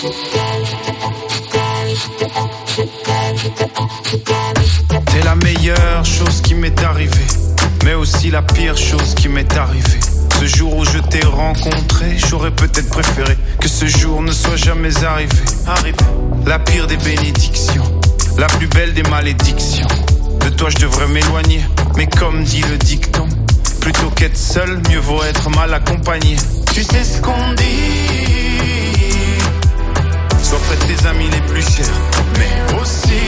T'es la meilleure chose qui m'est arrivée, mais aussi la pire chose qui m'est arrivée. Ce jour où je t'ai rencontré, j'aurais peut-être préféré que ce jour ne soit jamais arrivé. La pire des bénédictions, la plus belle des malédictions. De toi je devrais m'éloigner, mais comme dit le dicton, plutôt qu'être seul, mieux vaut être mal accompagné. Tu sais ce qu'on dit, sois près de tes amis les plus chers, mais aussi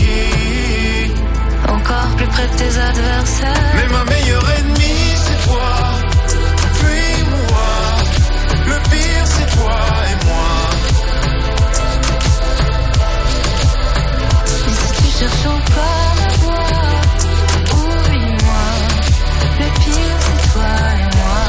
encore plus près de tes adversaires. Mais ma meilleure ennemie c'est toi. Fuis-moi, le pire c'est toi et moi. Et si tu cherches encore la voie, oublie-moi, le pire c'est toi et moi.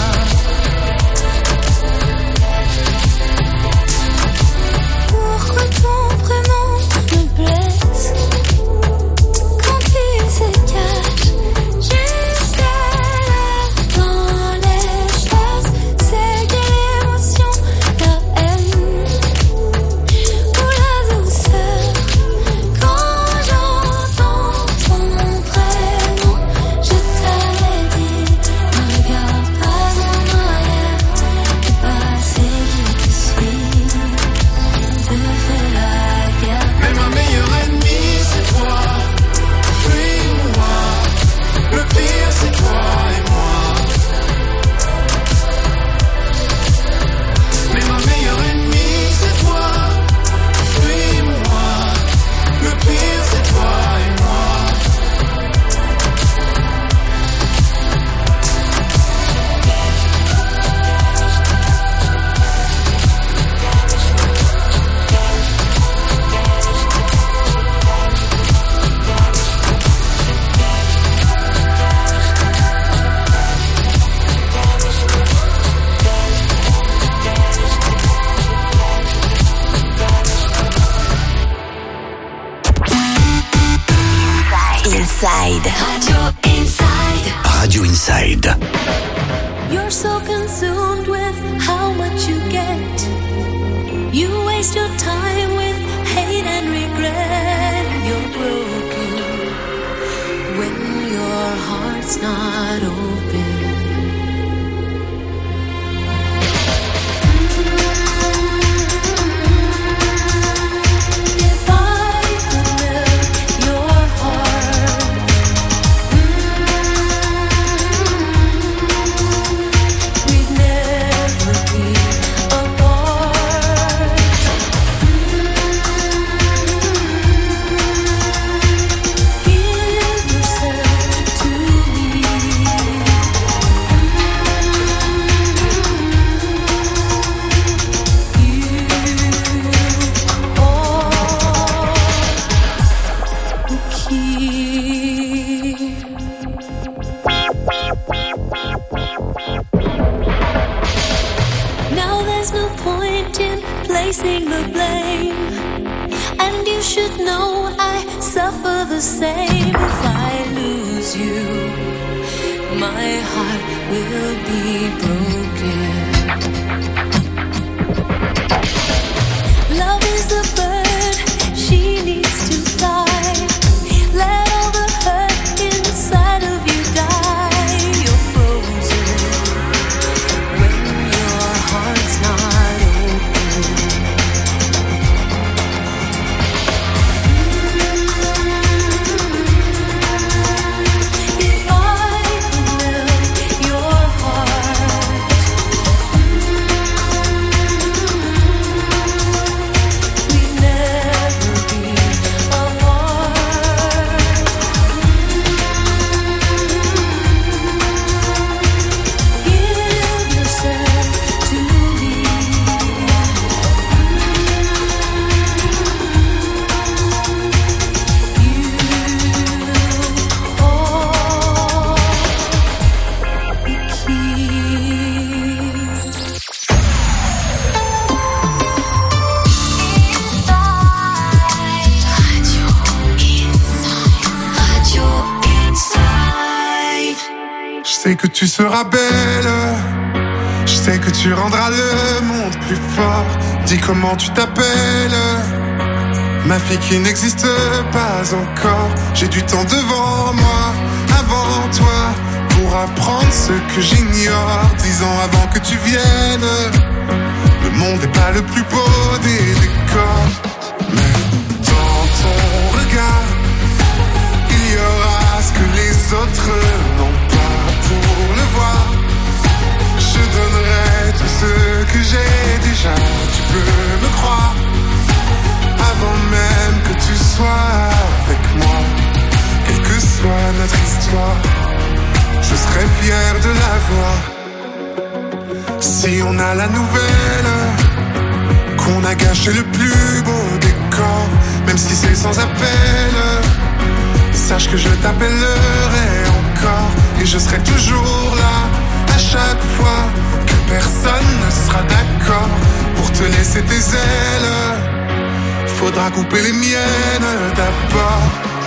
Pourquoi ton prénom me blesse quand il se cache jusqu'à l'heure dans l'espace? C'est quelle émotion, la haine ou la douceur quand j'entends ton prénom? Je t'avais dit, ne regarde pas en arrière, le passé qui te suit te fait la guerre. Mais ma meilleure ennemie c'est toi. Fuis-moi, le pire c'est toi et moi. Mais ma meilleure ennemie c'est toi. Fuis-moi, le pire c'est toi et moi. Inside. Radio Inside. You're so consumed with how much you get. You waste your time with hate and regret. You're broken when your heart's not open. If I could melt your heart, we'd never be apart. Give yourself to me. Now there's no point in placing the blame, and you should know I suffer the same. If I lose you, my heart will be broken. Love is the bird, she needs to fly. Let all the hurt inside of you die. You're frozen when your heart's not open. If I could melt your heart, we'd never be apart. Give yourself to me. You hold the Je sais que tu seras belle Je sais que tu rendras le monde plus fort. Dis comment tu t'appelles. Ma fille qui n'existe pas encore. J'ai du temps devant moi, avant toi, pour apprendre ce que j'ignore. 10 ans avant que tu viennes. Le monde n'est pas le plus beau des décors, mais dans ton regard, il y aura ce que les autres n'ont pas pour le voir. Je donnerai tout ce que j'ai déjà, tu peux me croire. Avant même que tu sois avec moi, quelle que soit notre histoire, je serai fier de la voir. Si on a la nouvelle qu'on a gâché le plus beau décor, même si c'est sans appel, sache que je t'appellerai encore. Et je serai toujours là à chaque fois que personne ne sera d'accord pour te laisser tes ailes. Faudra couper les miennes d'abord.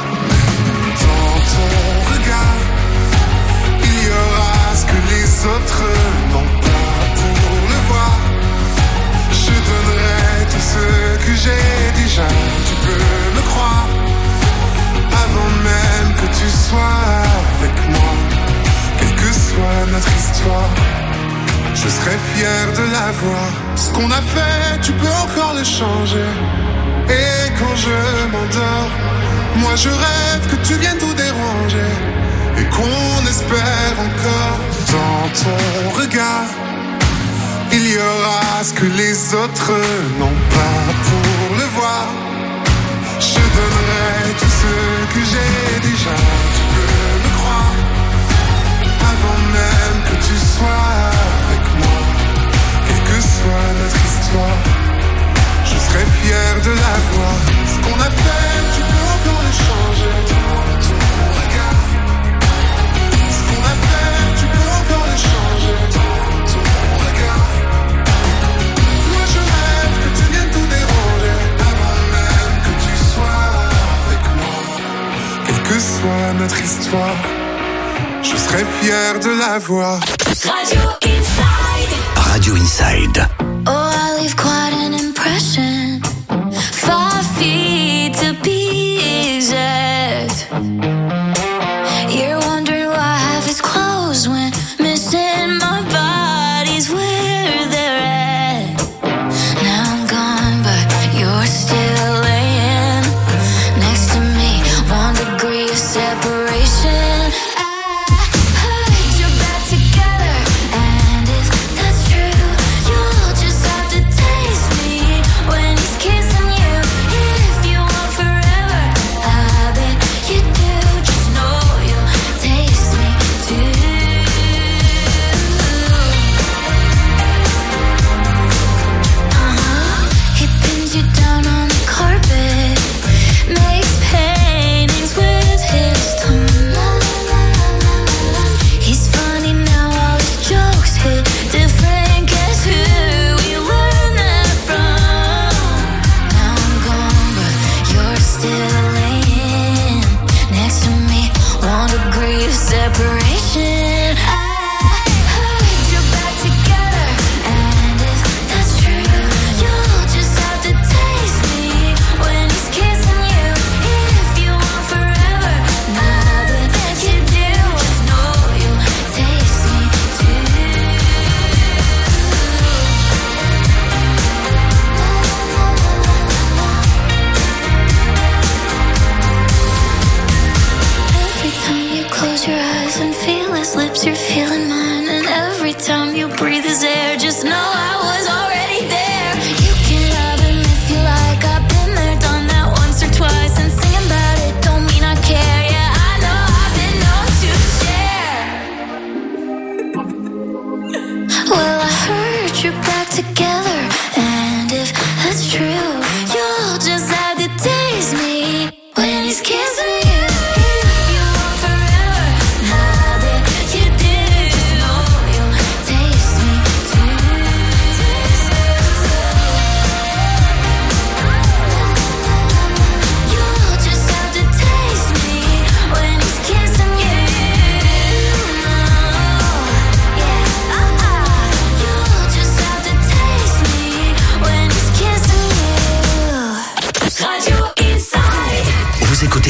Dans ton regard, il y aura ce que les autres n'ont pas pour le voir. Je donnerai tout ce que j'ai déjà, tu peux me croire. Avant même que tu sois avec moi, quelle que soit notre histoire, je serai fier de la voir. Ce qu'on a fait, tu peux encore le changer. Et quand je m'endors, moi je rêve que tu viennes tout déranger. Et qu'on espère encore. Dans ton regard, il y aura ce que les autres n'ont pas pour le voir. Je donnerai tout ce que j'ai déjà, tu peux me croire. Avant même que tu sois avec moi, quelle que soit notre histoire, je serai fier de la voir. Ce qu'on a fait, tu peux encore le changer. Dans ton regard, ce qu'on a fait, tu peux encore le changer. Dans ton regard, moi je rêve que tu viennes tout déranger. Avant même que tu sois avec moi, quelle que soit notre histoire, je serai fier de la voir. Radio Inside. Radio Inside. Oh, I leave quite an impression. 5 feet to be exact. You're wondering why half is closed when missing my body's where they're at. Now I'm gone, but you're still laying next to me. 1 degree of separation.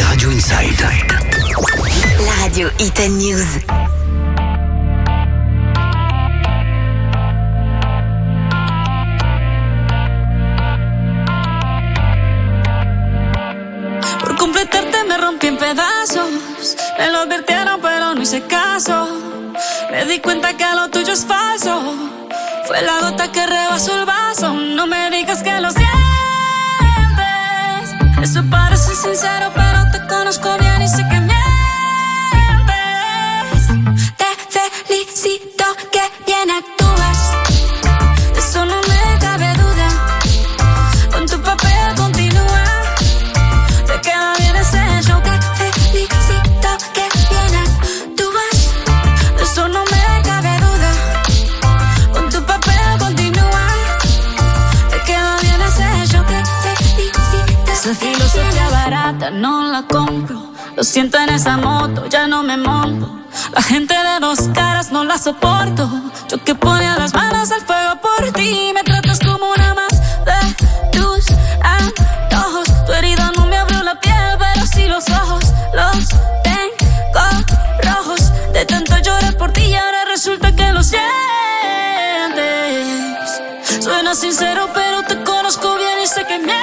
C'est Radio Inside. La radio Hit & News. Por completarte me rompí en pedazos. Me lo advirtieron pero no hice caso. Me di cuenta que lo tuyo es falso. Fue la gota que rebasó el vaso. No me digas que lo sientes. Eso parece sincero pero te conozco bien y sé que mientes. Te felicito que bien actúas. De eso no me cabe duda. Con tu papel continúa. Te queda bien ese show. Te felicito que bien actúas. De eso no me cabe duda. Con tu papel continúa. Te queda bien ese show. Te felicito. Esa filosofía barata no la compro. Lo siento en esa moto, ya no me monto. La gente de dos caras no la soporto. Yo que ponía las manos al fuego por ti. Me tratas como una más de tus antojos. Tu herida no me abrió la piel, pero sí los ojos. Los tengo rojos. De tanto llorar por ti y ahora resulta que lo sientes. Suena sincero, pero te conozco bien y sé que mientes.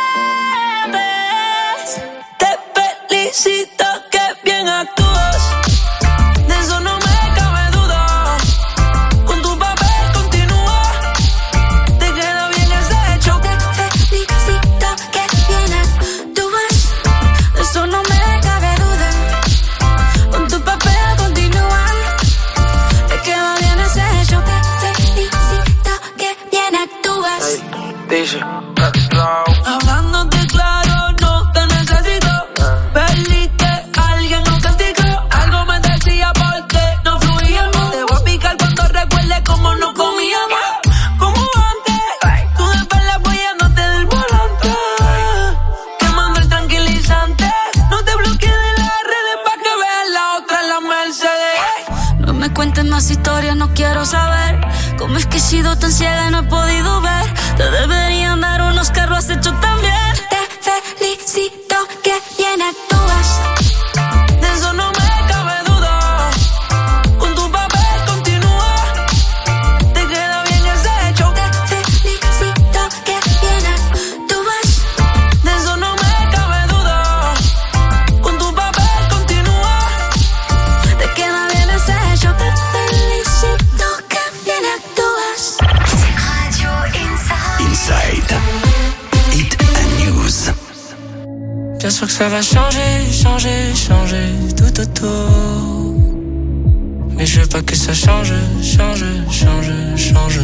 Te felicito que bien actúas. De eso no me cabe duda. Con tu papel continúa. Te queda bien ese hecho. Te felicito que bien actúas. De eso no me cabe duda. Con tu papel continúa. Te queda bien ese hecho. Te felicito que bien actúas. Dice, Hablándote claro, no te necesito. Perdiste a alguien, no castigo. Algo me decía porque no fluíamos. Te voy a picar cuando recuerde cómo no comíamos. Como antes, tú después la apoyándote del volante. Quemando el tranquilizante. No te bloquees de las redes pa' que veas la otra en la Mercedes. No me cuentes más historias, no quiero saber. ¿Cómo es que he sido tan ciega y no he podido ver? Te deberían dar unos que lo has hecho también. Te felicito que bien actúas. De eso no me cabe duda. Con tu papel continúa. Te queda bien ese hecho. Te felicito que bien actúas. De eso no me cabe duda. Con tu papel continúa. Te queda bien ese hecho. Te felicito que bien actúas. Radio Inside. Inside. Hit & News. Bien sûr que ça va changer, changer, changer tout autour. Mais je veux pas que ça change, change, change, change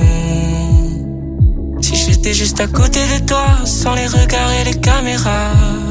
nous. Si j'étais juste à côté de toi, sans les regards et les caméras,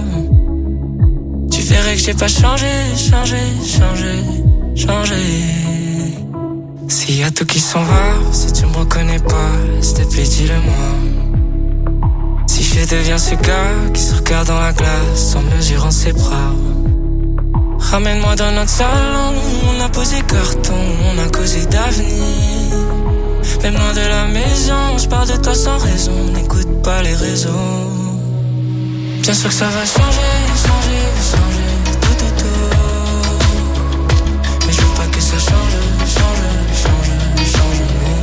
tu verrais que j'ai pas changé, changé, changé, changé. S'il y a tout qui s'en va, si tu me reconnais pas, s'il te plaît dis-le-moi. Si je deviens ce gars qui se regarde dans la glace en mesurant ses bras. Ramène-moi dans notre salon, on a posé carton, on a causé d'avenir. Même loin de la maison, je parle de toi sans raison, n'écoute pas les réseaux. Bien sûr que ça va changer, changer, changer tout autour. Mais je veux pas que ça change, change, change, change nous.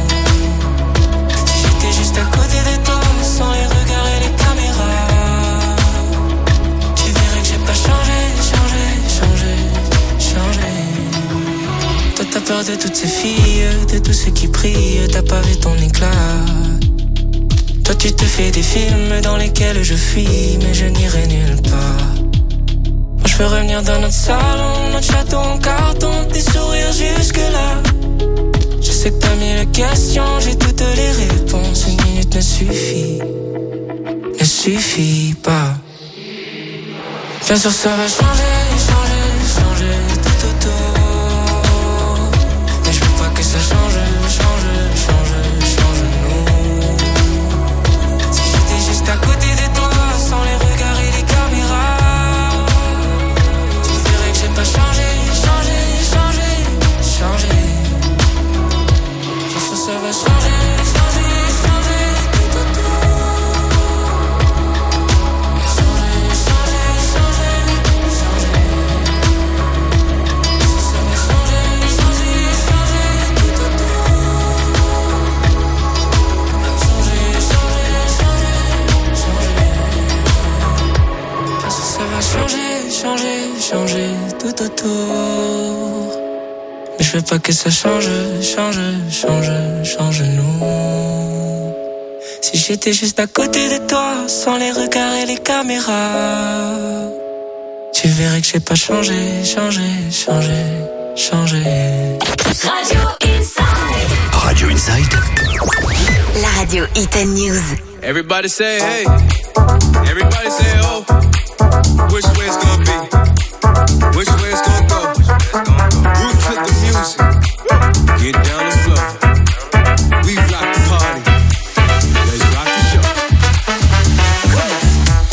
Si j'étais juste à côté de toi, sans les regards et les caméras, tu verrais que j'ai pas changé, changé, changé, changé. Toi t'as peur de toutes ces filles, de tous ceux qui prient, t'as pas vu ton éclat. Toi tu te fais des films dans lesquels je fuis, mais je n'irai nulle part. Moi je veux revenir dans notre salon, notre château en carton, tes sourires jusque là. Je sais que t'as mille questions, j'ai toutes les réponses. Une minute ne suffit pas. Bien sûr ça va changer, changer, changer tout autour. Mais je veux pas que ça change, change, change, change nous. Si j'étais juste à côté de toi, sans les regards et les caméras, tu verrais que j'ai pas changé, changé, changé, changé. Bien sûr ça va changer, changer, changer tout autour. Changer, changer, changer. tout autour. Mais je veux pas que ça change nous. Si j'étais juste à côté de toi, sans les regards et les caméras, tu verrais que j'ai pas changé. Radio Inside. La radio Hit News. Everybody say hey. Everybody say oh. Which way it's gonna be? Which way it's gonna go? Move to the music. Get down the floor. We rock the party. Let's rock the show. Come on.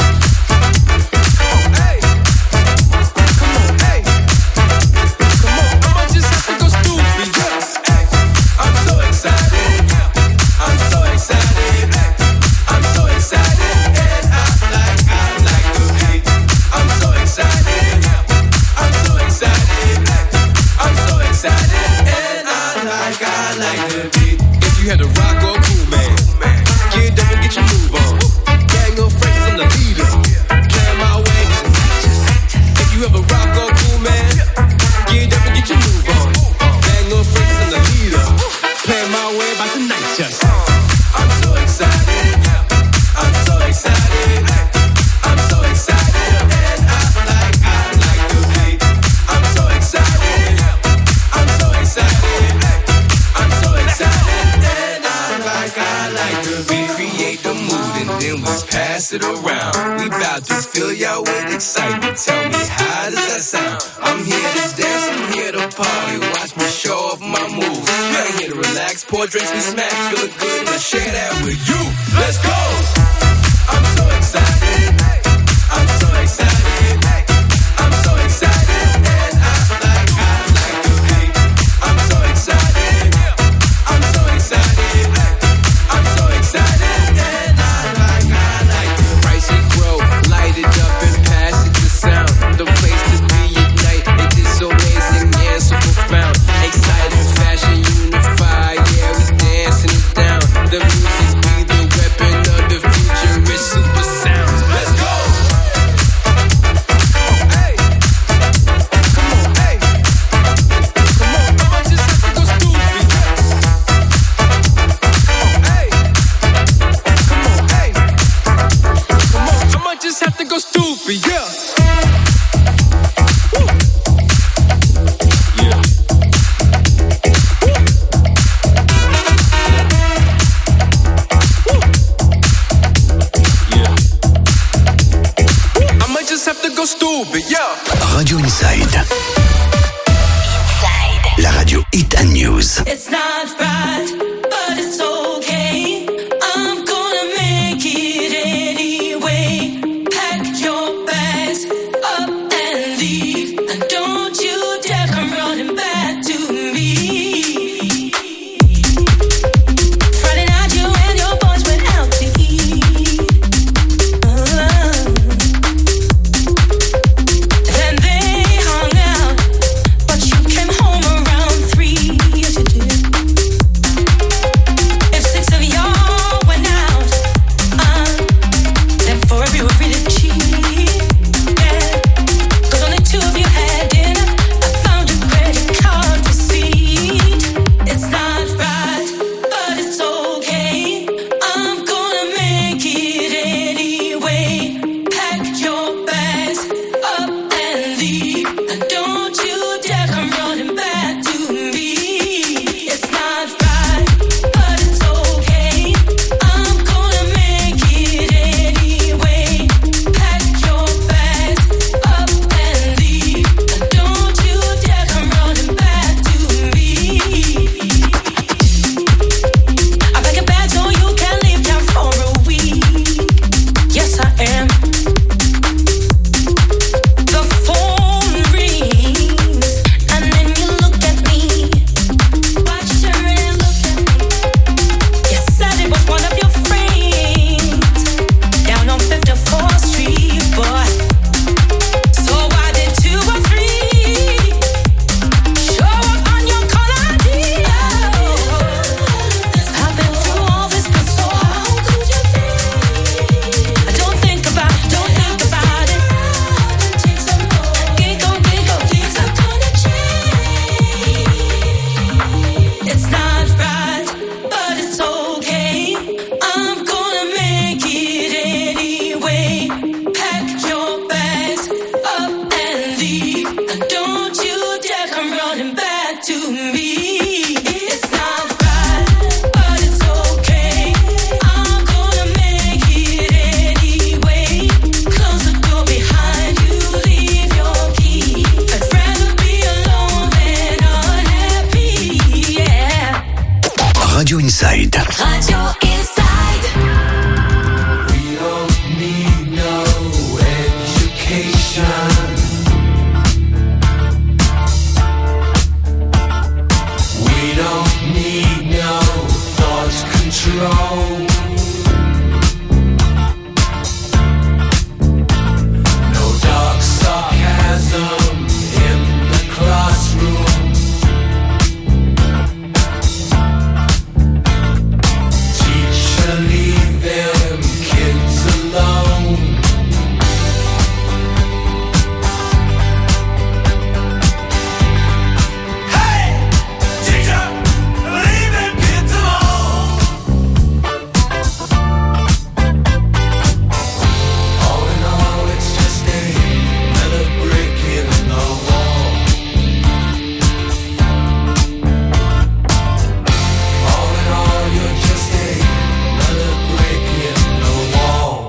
Hey. Come on, hey. Come on, I'ma just have to go stupid. Yeah. Hey. I'm so excited. I'm so excited. Hey. I'm so excited. And I like the beat. I'm so excited. I'm so excited. I'm so excited. And I like the beat. If you had a rock or cool man, get up and get your move on. Gang of friends, I'm the leader. Play my way. If you have a rock or cool man, get up and get your move on. Gang of friends, I'm the leader. Play my way about the night just. I'm so excited. I'm so excited. I'm so excited. And I like the beat. I'm so excited. I'm so excited. I'm so excited. And I like the beat. Create the mood and then we pass it around. We bout to fill y'all with excitement. Tell me, how does that sound? I'm here to dance, I'm here to party. Watch me show off my moves. You ain't here to relax, pour drinks, we smack. Feeling good and I share that with you. Let's go! I'm so excited. I'm so excited. I'm so excited. And I like the beat. I'm so excited. I'm so excited. I'm so excited. And I like the price and grow. Light it up and pass it to sound. The place to be at night. It is so amazing, yeah, so profound. Exciting fashion, unified, yeah, we dancing it down. The music be the weapon of the future, it's super sounds. Let's go! Hey! Come on, hey! Come on, I'ma just have to go stupid. Hey! Come on, hey! Come on, I'ma just have to go stupid, yeah! Woo. Yeah. I might just have to go stupid, yeah. Radio Inside. La radio Hit News. It's not right, but it's okay. I'm gonna make it anyway. Pack your bags up and leave. And don't you dare come running back to me. Friday night you and your boys went out to eat. Then they hung out, but you came home around 3. Yes you did. Radio Inside. Radio Inside. We don't need no education. We don't need no thought control. No dark sarcasm in the classroom. Teacher, leave them kids alone. Hey, teacher, leave them kids alone. All in all, it's just another brick in the wall. All in all, you're just another brick in the wall.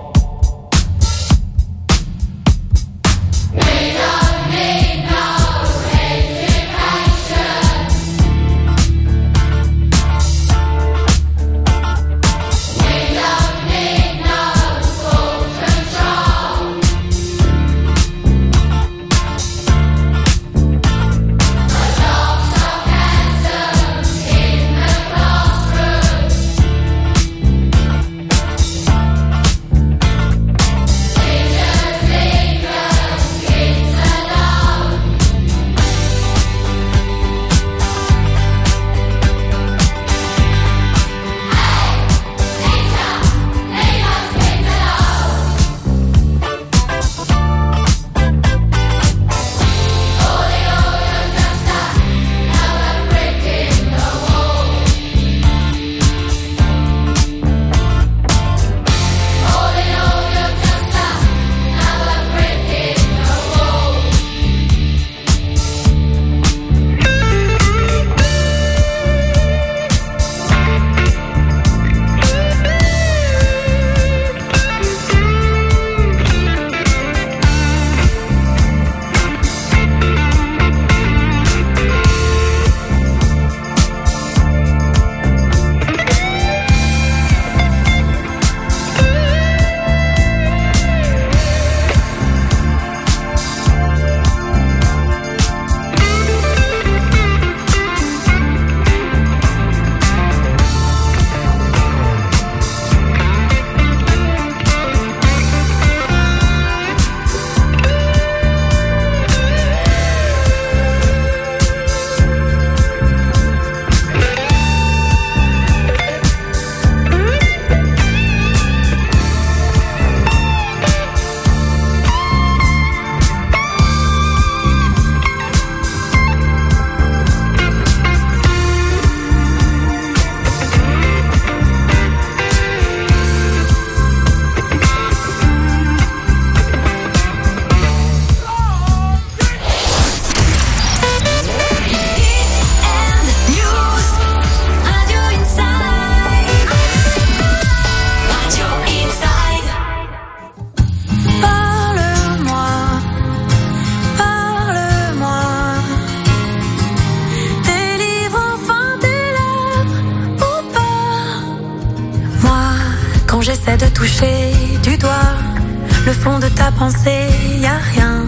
Quand j'essaie de toucher du doigt le fond de ta pensée, y a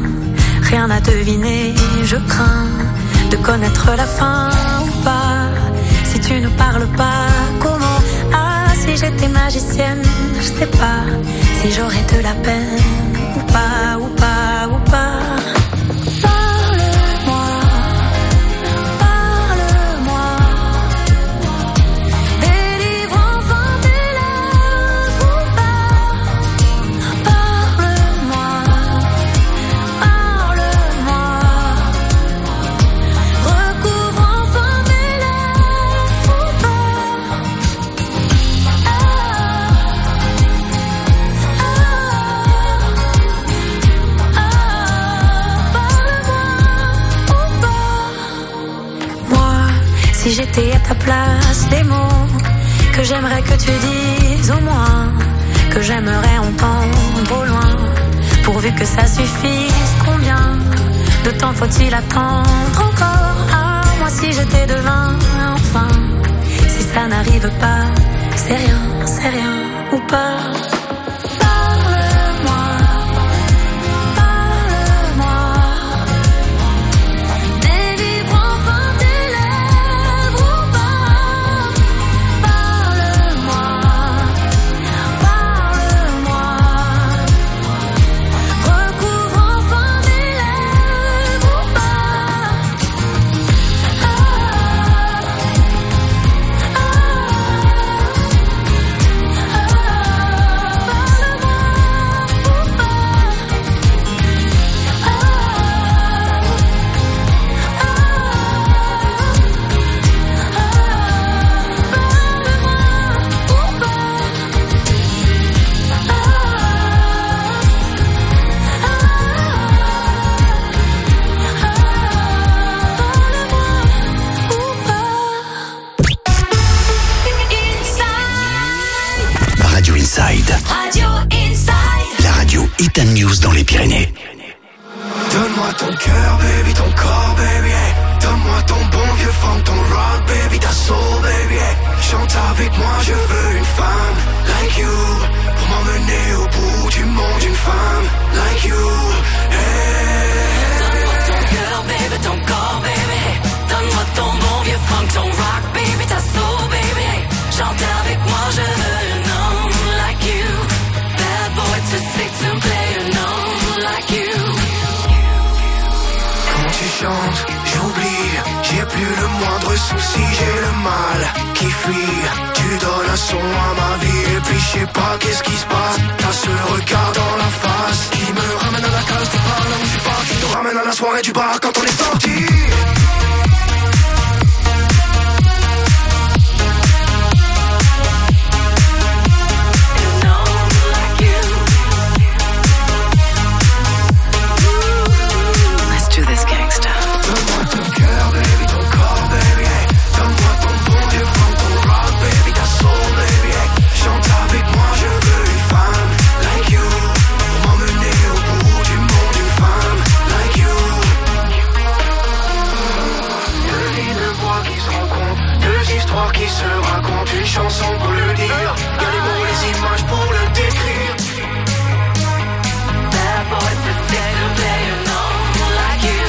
rien à deviner. Je crains de connaître la fin ou pas. Si tu ne parles pas, comment? Ah, si j'étais magicienne, je sais pas si j'aurais de la peine ou pas, ou pas, ou pas. Si j'étais à ta place, les mots que j'aimerais que tu dises au moins, que j'aimerais entendre au loin, pourvu que ça suffise. Combien de temps faut-il attendre encore? Ah, moi si j'étais devin, enfin, si ça ça n'arrive pas, c'est rien ou pas. Radio Inside. La radio Hit and News dans les Pyrénées. Donne-moi ton cœur, baby, ton corps, baby, hey. Donne-moi ton bon vieux funk, ton rock, baby, ta soul, baby, hey. Chante avec moi, je veux une femme like you, pour m'emmener au bout du monde, une femme like you, hey. Donne-moi ton cœur, baby, ton corps, baby, hey. Donne-moi ton bon vieux funk, ton rock, baby, ta soul, baby, hey. Chante avec moi, je veux un homme like you. Bad boy to sick to play an homme like you. Quand tu chantes, j'oublie, j'ai plus le moindre souci, j'ai le mal qui fuit. Tu donnes un son à ma vie et puis je sais pas qu'est-ce qui se passe. T'as ce regard dans la face qui me ramène à la case du bar là où je suis pas, qui te ramène à la soirée du bar quand on est sorti. Donne-moi ton cœur, baby, ton corps, baby, hey. Donne-moi ton bon vieux funk, ton rock, baby, ta soul, baby, hey. Chante avec moi, je veux une femme like you, pour m'emmener au bout du monde, une femme like you. Deux lignes de voix qui se rencontrent, deux histoires qui se racontent, une chanson pour le dire, y'a les mots, les images pour le décrire. Bad boy to sick to play an homme like you.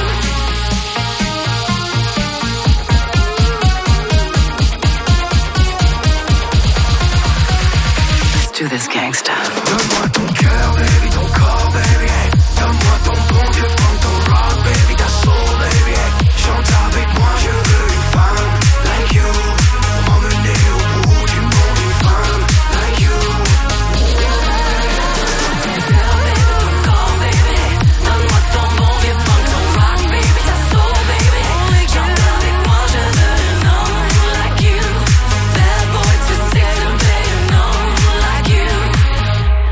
To this gangsta. Donne-moi ton cœur, baby, ton corps, baby, hey. Donne-moi ton bon vieux funk, ton rock, baby, ta soul, baby, hey. Chante avec moi, je veux une femme like you, pour m'emmener au bout du monde, une femme like you. Ton cœur, baby, ton corps, baby, hey. Donne-moi ton bon vieux funk, ton rock, baby, ta soul, baby, hey. Chante avec moi, je veux un homme like you. Bad boy to sick to play an homme like you.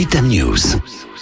Etan News.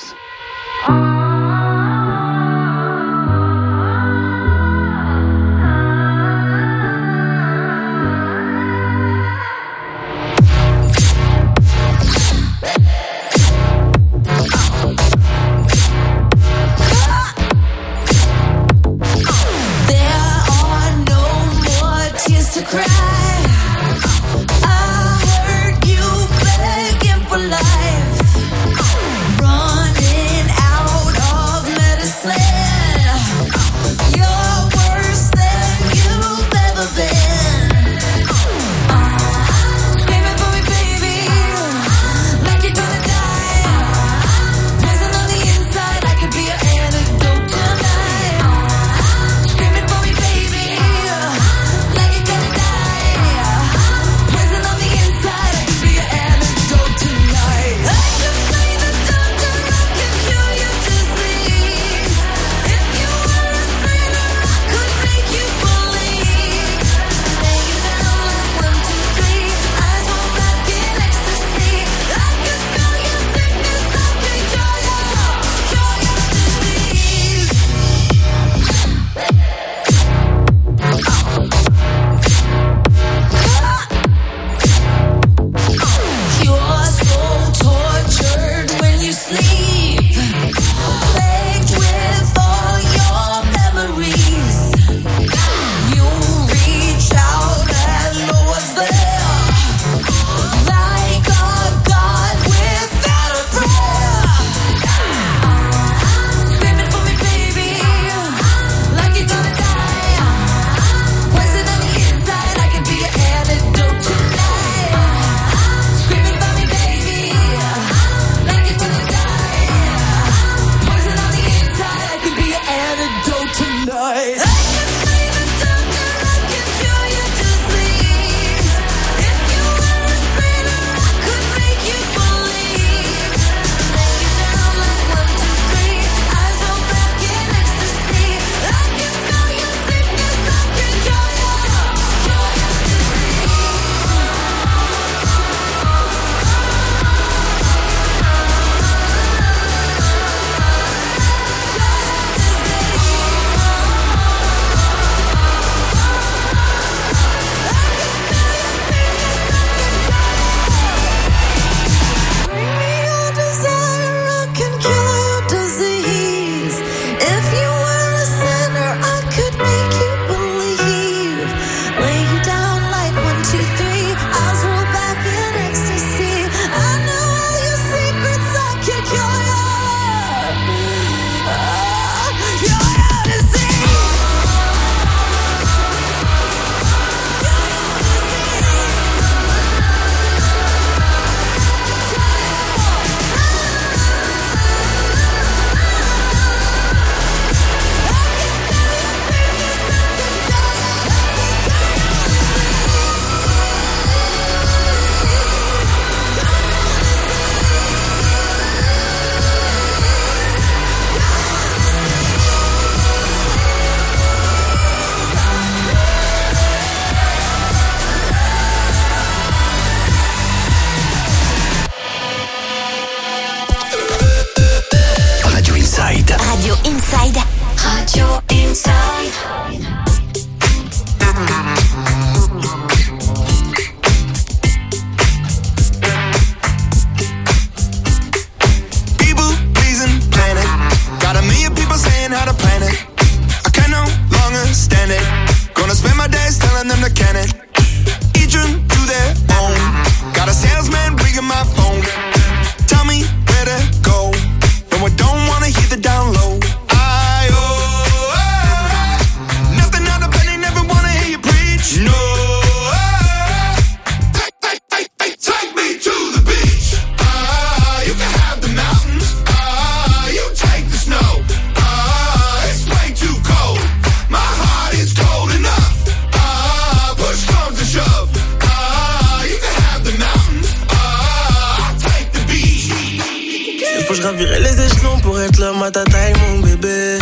gravirai les échelons pour être l'homme à ta taille, mon bébé.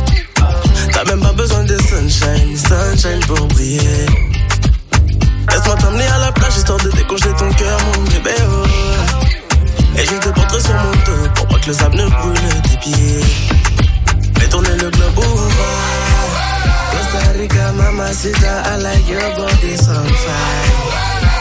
T'as même pas besoin de sunshine pour briller. Laisse-moi t'emmener à la plage histoire de décongeler ton cœur, mon bébé. Oh. Et juste pour te poudre sur mon dos pour pas que le sable ne brûle tes pieds. Fais tourner le globe ouvert. Costa Rica, mamacita, I like your body's on fire.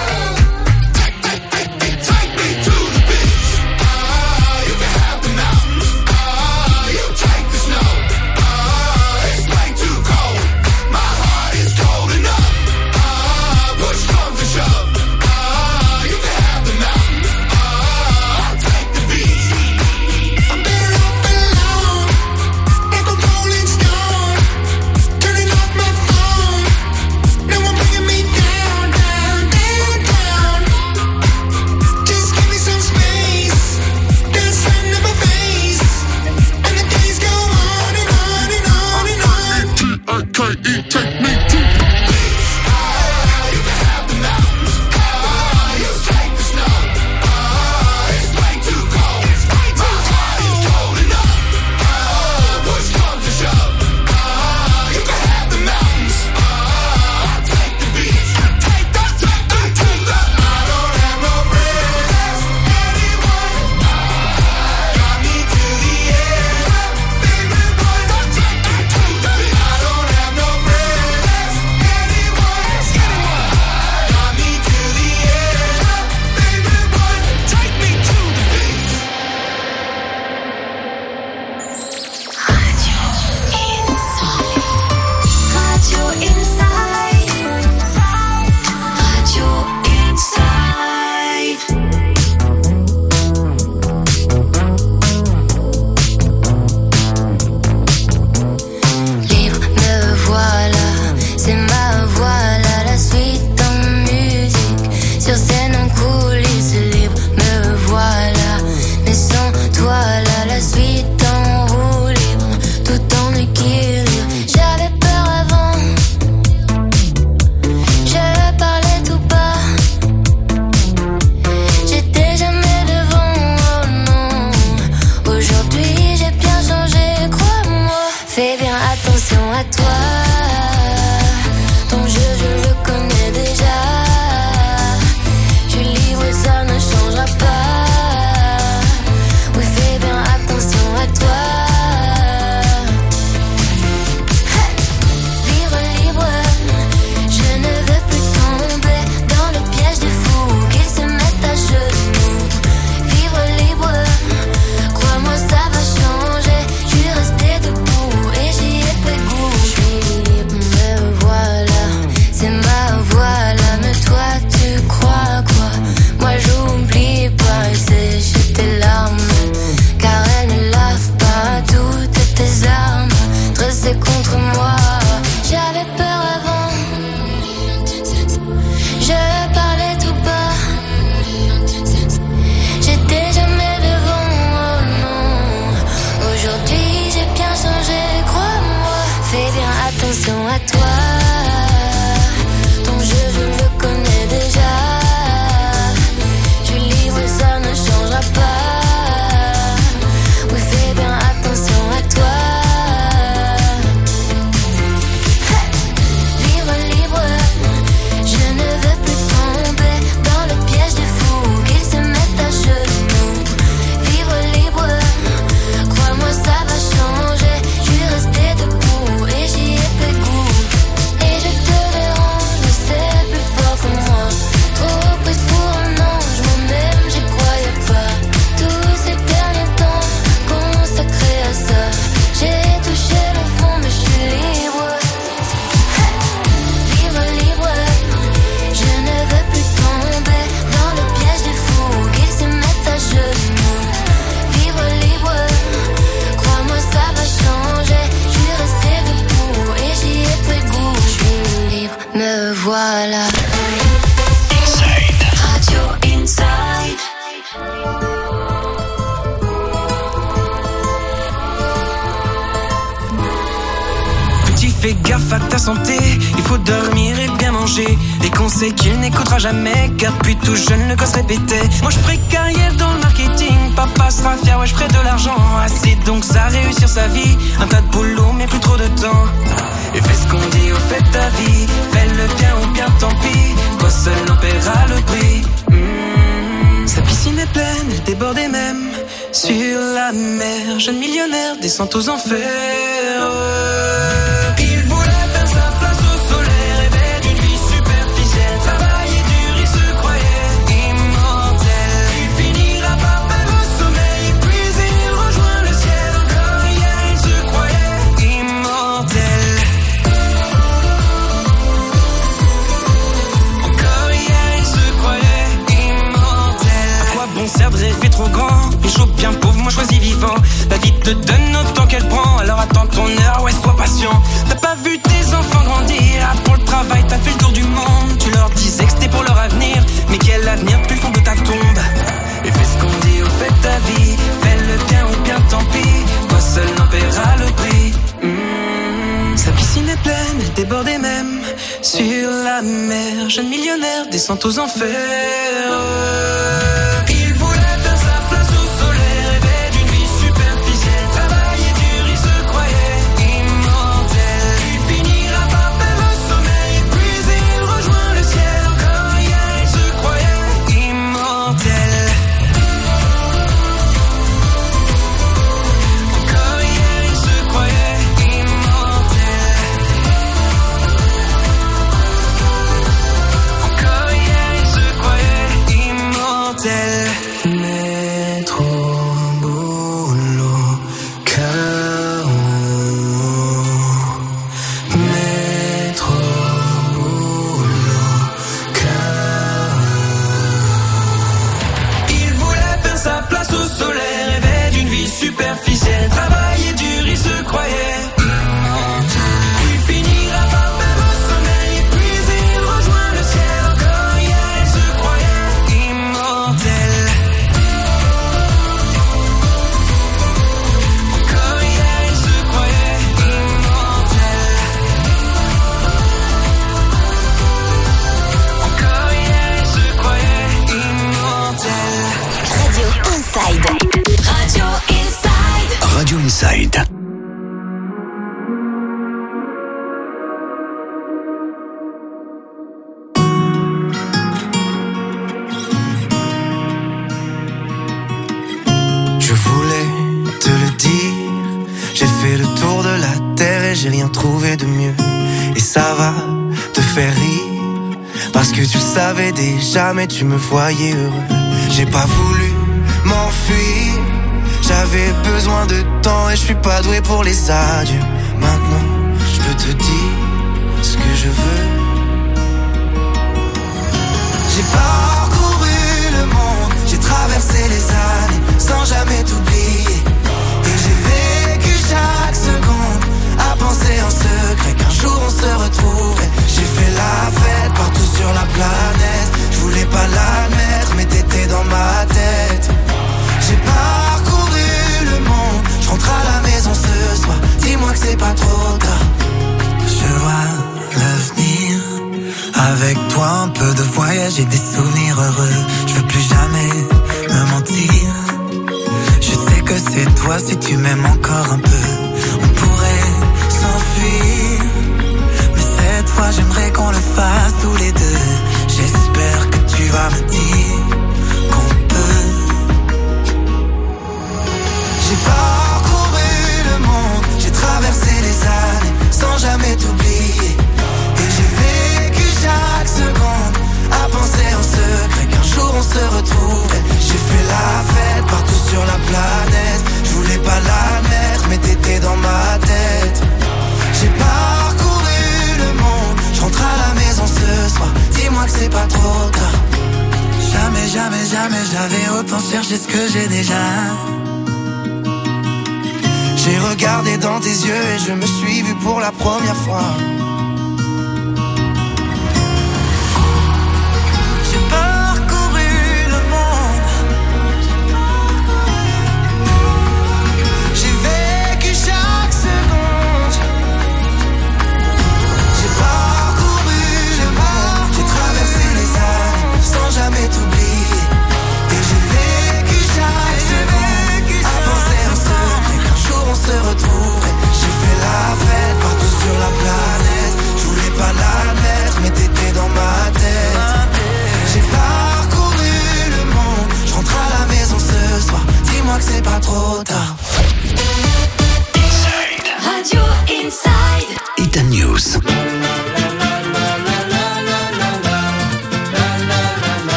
Fais gaffe à ta santé, il faut dormir et bien manger. Des conseils qu'il n'écoutera jamais, car depuis tout jeune le gosse répétait. Moi je ferai carrière dans le marketing, papa sera fier, ouais je ferai de l'argent. Assez donc ça réussir sa vie, un tas de boulot mais plus trop de temps. Et fais ce qu'on dit au fait de ta vie, fais le bien ou bien tant pis, toi seul en paiera le prix. Sa piscine est pleine, elle débordait même. sur la mer. Jeune millionnaire descend aux enfers. Il voulait faire sa place au soleil, rêvait d'une vie superficielle, travailler dur, il se croyait immortel. Il finira par perdre le sommeil, puis il rejoint le ciel. Encore hier il se croyait immortel. Encore hier il se croyait immortel. À quoi bon sert de rêver trop grand? Une chaud bien pauvre, moi choisis vivant. La vie te donne autant qu'elle prend, alors attends ton heure, ouais sois patient. T'as pas vu tes enfants grandir, pour le travail t'as fait le tour du monde. Tu leur disais que c'était pour leur avenir, mais quel avenir plus fond de ta tombe. Et fais ce qu'on dit au fait de ta vie, fais le bien ou bien tant pis, toi seul n'en paieras le prix. Sa piscine est pleine, elle débordait même sur la mer. Jeune millionnaire descend aux enfers. Il voulait faire sa place au soleil, rêvait d'une vie superficielle, travailler dur, il se croyait immortel. Il finira par perdre le sommeil, puis il rejoint le ciel. Encore hier il se croyait immortel. Encore hier il se croyait immortel. Encore hier il se croyait immortel. Métro, boulot, chaos. Métro, boulot, chaos. Il voulait faire sa place au soleil, rêvait d'une vie superficielle, travailler dur, il se croyait immortel. Il finira par perdre le sommeil, puis il rejoint le ciel. Encore hier il se croyait immortel. Encore hier il se croyait immortel. Encore hier il se croyait immortel. Radio Inside. Radio Inside. Radio Inside. Je voulais te le dire, j'ai fait le tour de la terre et j'ai rien trouvé de mieux. Et ça va te faire rire, parce que tu le savais déjà mais tu me voyais heureux. J'ai pas voulu m'enfuir, j'avais besoin de temps et je suis pas doué pour les adieux. Maintenant je peux te dire ce que je veux. J'ai parcouru le monde, j'ai traversé les années sans jamais t'oublier. Et j'ai vécu chaque seconde à penser en secret qu'un jour on se retrouverait. J'ai fait la fête partout sur la planète, je voulais pas l'admettre mais t'étais dans ma tête. J'ai parcouru le monde, je rentre à la maison ce soir, dis-moi que c'est pas trop tard. Je vois l'avenir, avec toi un peu de voyage et des souvenirs heureux. Je veux plus jamais me mentir, je sais que c'est toi si tu m'aimes encore un peu. On pourrait s'enfuir, mais cette fois j'aimerais qu'on le fasse tous les deux. J'espère que tu vas me dire qu'on peut. J'ai parcouru le monde, j'ai traversé les années sans jamais t'oublier. Et j'ai vécu chaque seconde à penser en secret qu'un jour on se retrouverait. J'ai fait la fête partout sur la planète, je voulais pas l'admettre mais t'étais dans ma tête. J'ai parcouru le monde, je rentre à la maison ce soir, dis-moi que c'est pas trop tard. Jamais, jamais, jamais j'avais autant cherché ce que j'ai déjà. J'ai regardé dans tes yeux et je me suis vu pour la première fois. J'ai parcouru le monde, j'ai vécu chaque seconde. J'ai parcouru le monde, j'ai traversé les années sans jamais t'oublier. Et j'ai vécu chaque seconde à penser en secret qu'un jour on se retrouverait. J'ai fait la fête partout sur la planète.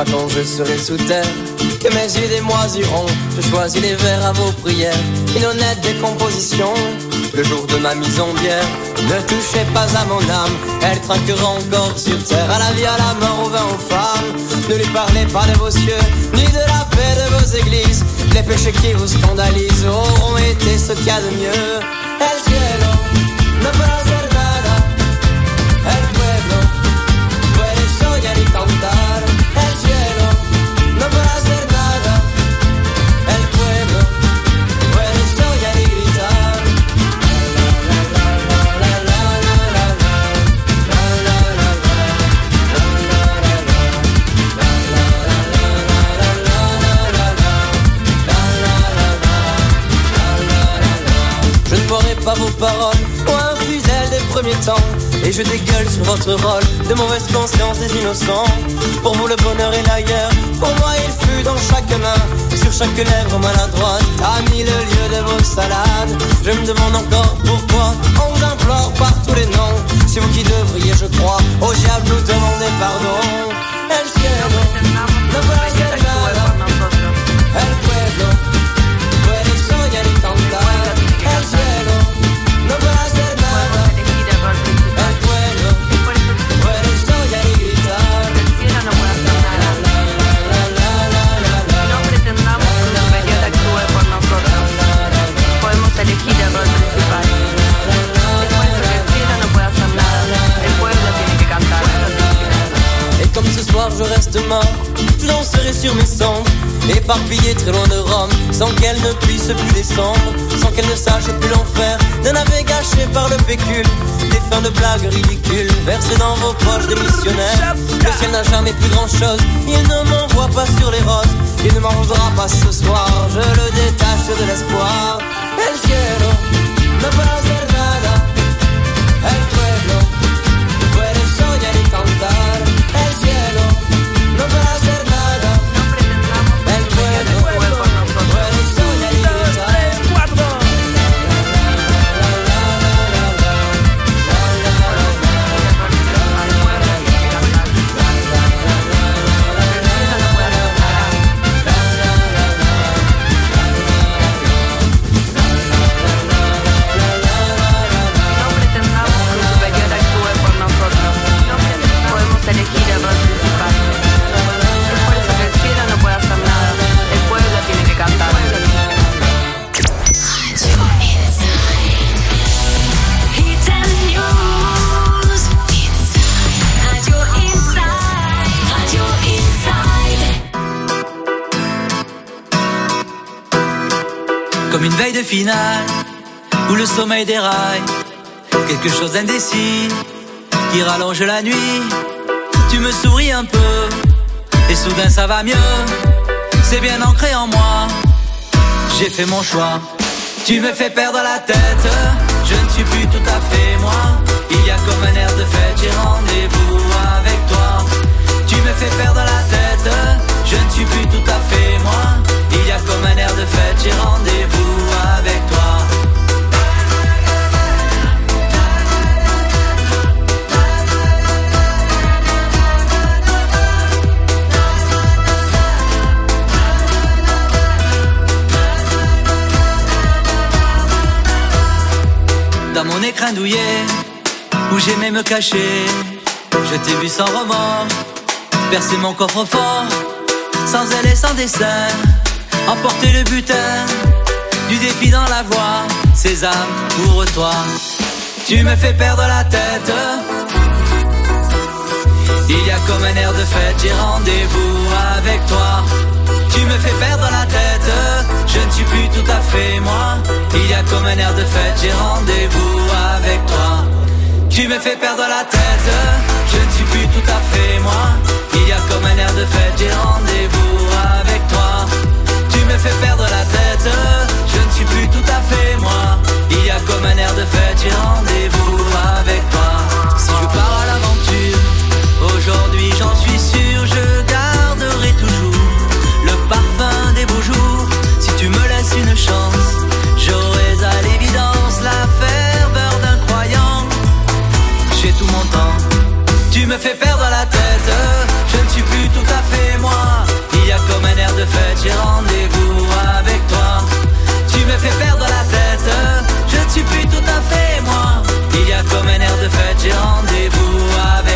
pas quand je serai sous terre que mes idées moisiront. Je choisis les vers à vos prières, une honnête décomposition. Le jour de ma mise en bière, ne touchez pas à mon âme, elle trinquera encore sur terre. À la vie, à la mort, au vin, aux femmes. Ne lui parlez pas de vos cieux, ni de la paix de vos églises. Les péchés qui vous scandalisent auront été ce qu'il y a de mieux. El cielo no puede hacer nada, el pueblo puede soñar y cantar. El cielo no puede hacer nada, el pueblo puede soñar y gritar. Je ne boirai pas vos paroles, moi infidèle des premiers temps, et je dégueule sur votre rôle de mauvaise conscience des innocents. Pour vous le bonheur est ailleurs, pour moi il fut dans chaque main, sur chaque lèvre maladroite, a mis le lieu de vos salades. Je me demande encore pourquoi on vous implore par tous les noms. C'est vous qui devriez, je crois, au diable nous demander pardon. El cielo no puede hacer nada, el pueblo puede soñar y cantar. El cielo no puede hacer nada, el pueblo puede soñar y gritar. No pretendamos que un superior actúe por nosotros. Podemos elegir el rol principal. Es por eso que el cielo no puede hacer nada, el pueblo tiene que cantar. Et comme ce soir je reste mort, je danserai sur mes cendres, éparpillé très loin de Rome, sans qu'elle ne puisse plus descendre, sans qu'elle ne sache plus l'enfer d'un navet gâché par le pécule, des fins de blagues ridicules versées dans vos poches de missionnaires. Le ciel n'a jamais plus grand chose, il ne m'envoie pas sur les roses, il ne m'en voudra pas ce soir, je le détache de l'espoir. El cielo no puede hacer nada, el pueblo puede soñar y cantar. El cielo no puede hacer nada, el pueblo puede soñar y gritar. Elegir el rol principal. Es por eso que el cielo no puede hacer nada, el pueblo tiene que cantar. Comme une veille de finale où le sommeil déraille, quelque chose d'indécis qui rallonge la nuit. Tu me souris un peu et soudain ça va mieux. C'est bien ancré en moi, j'ai fait mon choix. Tu me fais perdre la tête, je ne suis plus tout à fait moi. Il y a comme un air de fête, j'ai rendez-vous avec toi. Tu me fais perdre la tête, je ne suis plus tout à fait moi. Il y a comme un air de fête, j'ai rendez-vous avec toi. Dans mon écrin douillet, où j'aimais me cacher, je t'ai vu sans remords, percer mon coffre-fort, sans aile et sans dessin, emporter le butin du défi dans la voie. Sésame, ouvre-toi, tu me fais perdre la tête. Il y a comme un air de fête, j'ai rendez-vous avec toi. Tu me fais perdre la tête, je ne suis plus tout à fait moi. Il y a comme un air de fête, j'ai rendez-vous avec toi. Tu me fais perdre la tête, je ne suis plus tout à fait moi. Il y a comme un air de fête, j'ai rendez-vous avec toi. Tu me fais perdre la tête, je ne suis plus tout à fait moi. Il y a comme un air de fête, j'ai rendez-vous avec toi. Si je pars à l'aventure, aujourd'hui j'en suis sûr, je garderai toujours le parfum des beaux jours. Si tu me laisses une chance, j'aurai à l'évidence la ferveur d'un croyant. J'ai tout mon temps, tu me fais perdre la la tête. Je ne suis plus tout à fait moi. Il y a comme un air de fête, j'ai rendez-vous avec toi. Tu me fais perdre la tête. Je ne suis plus tout à fait moi. Il y a comme un air de fête, j'ai rendez-vous avec toi.